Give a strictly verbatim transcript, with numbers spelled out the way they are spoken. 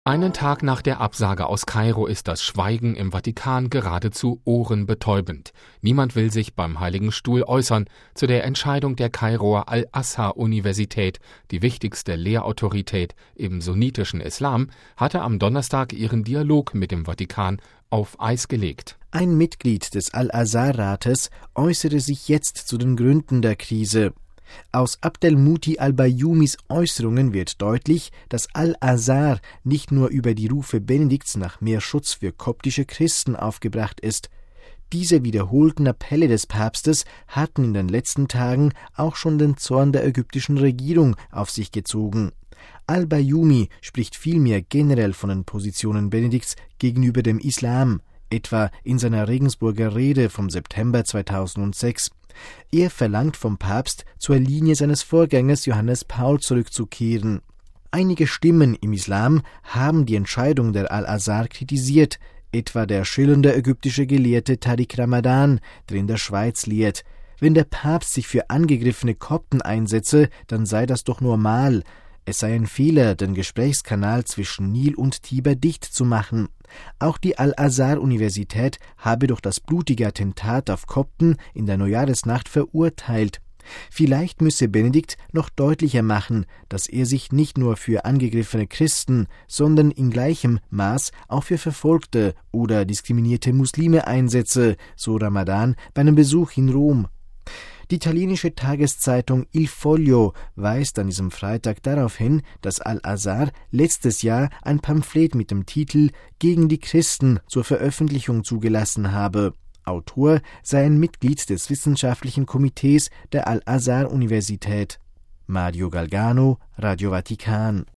Einen Tag nach der Absage aus Kairo ist das Schweigen im Vatikan geradezu ohrenbetäubend. Niemand will sich beim Heiligen Stuhl äußern zu der Entscheidung der Kairoer Al-Azhar-Universität. Die wichtigste Lehrautorität im sunnitischen Islam hatte am Donnerstag ihren Dialog mit dem Vatikan auf Eis gelegt. Ein Mitglied des Al-Azhar-Rates äußere sich jetzt zu den Gründen der Krise. Aus Abdelmuti al-Bayyumis Äußerungen wird deutlich, dass Al-Azhar nicht nur über die Rufe Benedikts nach mehr Schutz für koptische Christen aufgebracht ist. Diese wiederholten Appelle des Papstes hatten in den letzten Tagen auch schon den Zorn der ägyptischen Regierung auf sich gezogen. Al-Bayyumi spricht vielmehr generell von den Positionen Benedikts gegenüber dem Islam, etwa in seiner Regensburger Rede vom September zweitausendsechs. Er verlangt vom Papst, zur Linie seines Vorgängers Johannes Paul zurückzukehren. Einige Stimmen im Islam haben die Entscheidung der Al-Azhar kritisiert, etwa der schillernde ägyptische Gelehrte Tariq Ramadan, der in der Schweiz lehrt. Wenn der Papst sich für angegriffene Kopten einsetze, dann sei das doch normal. Es sei ein Fehler, den Gesprächskanal zwischen Nil und Tiber dicht zu machen. Auch die Al-Azhar-Universität habe doch das blutige Attentat auf Kopten in der Neujahresnacht verurteilt. Vielleicht müsse Benedikt noch deutlicher machen, dass er sich nicht nur für angegriffene Christen, sondern in gleichem Maß auch für verfolgte oder diskriminierte Muslime einsetze, so Ramadan bei einem Besuch in Rom. Die italienische Tageszeitung Il Foglio weist an diesem Freitag darauf hin, dass Al-Azhar letztes Jahr ein Pamphlet mit dem Titel »Gegen die Christen« zur Veröffentlichung zugelassen habe. Autor sei ein Mitglied des wissenschaftlichen Komitees der Al-Azhar-Universität. Mario Galgano, Radio Vatikan.